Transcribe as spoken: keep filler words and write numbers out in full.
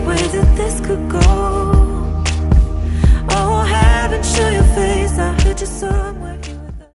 way that this could go. Oh, heaven, show your face, I heard you so